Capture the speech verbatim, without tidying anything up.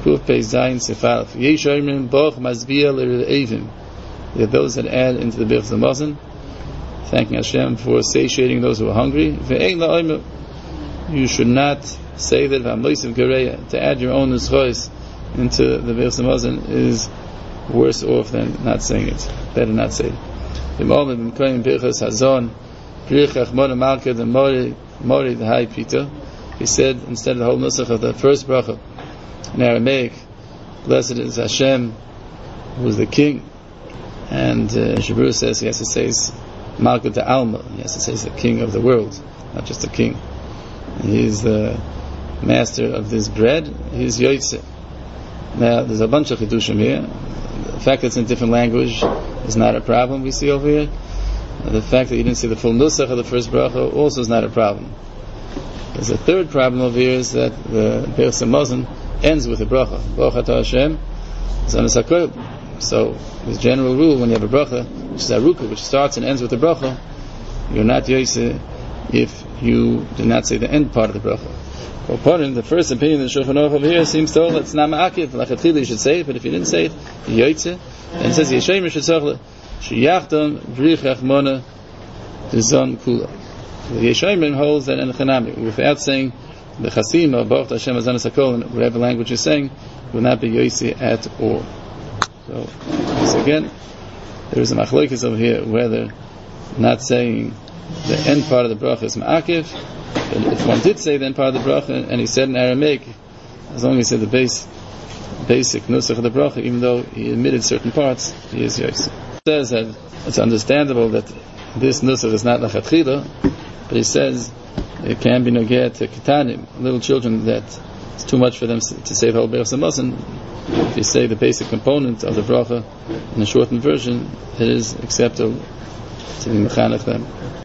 Kuf Pei Zayin Sefalef. Yesh Oimrim Boch Mazvia L'Re'evim. There are those that add into the Birchas Hamazon, thanking Hashem for satiating those who are hungry. Ve'ein la'omer. You should not say that V'amoisiv Gereya, to add your own nuschois into the Birchas Hamazon is worse off than not saying it. Better not say it. V'molem B'mkoyim Birchas Hazon Birchach Mona Malka the Mori Mori the High Pita. He said, instead of the whole nusach of the first bracha in Aramaic, blessed is Hashem, who is the king. And uh, Shabru says he has to say Malka de Alma. He has to say he's the king of the world, not just a king. He's the master of this bread. He's Yoitze. Now, there's a bunch of chidushim here. The fact that it's in a different language is not a problem we see over here. The fact that you didn't see the full nusach of the first bracha also is not a problem. There's a third problem over here, is that the Birchas Hamazon ends with a bracha. Baruch atah Hashem, Zanos HaKol. So, this general rule, when you have a bracha, which is aruka, which starts and ends with a bracha, you're not yoyse if you do not say the end part of the bracha. Well, pardon, the first opinion of the Shulchan Aruch over here seems to hold it's not ma'akiv. Lachatchila you should say it, but if you didn't say it, you're yoyse. And it says, Yeshem Yishatzochle, Sheyachton, Brich Achmona, Tizon Kula. The Yeshayim holds that in Chanami, without saying the Chasim or Baruch Hashem Zanos HaKol, whatever language you're saying, will not be yoyse at all. So, once again, there is a machlokes over here whether not saying the end part of the bracha is ma'akiv. But if one did say the end part of the bracha, and he said in Aramaic, as long as he said the base, basic nusach of the bracha, even though he omitted certain parts, he is yoyse. He says that it's understandable that this nusach is not lachatchila, but he says it can be nogeh to ketanim, little children, that it's too much for them to say the whole Birchas Hamazon. If you say the basic component of the bracha in a shortened version, it is acceptable to be mechanech them.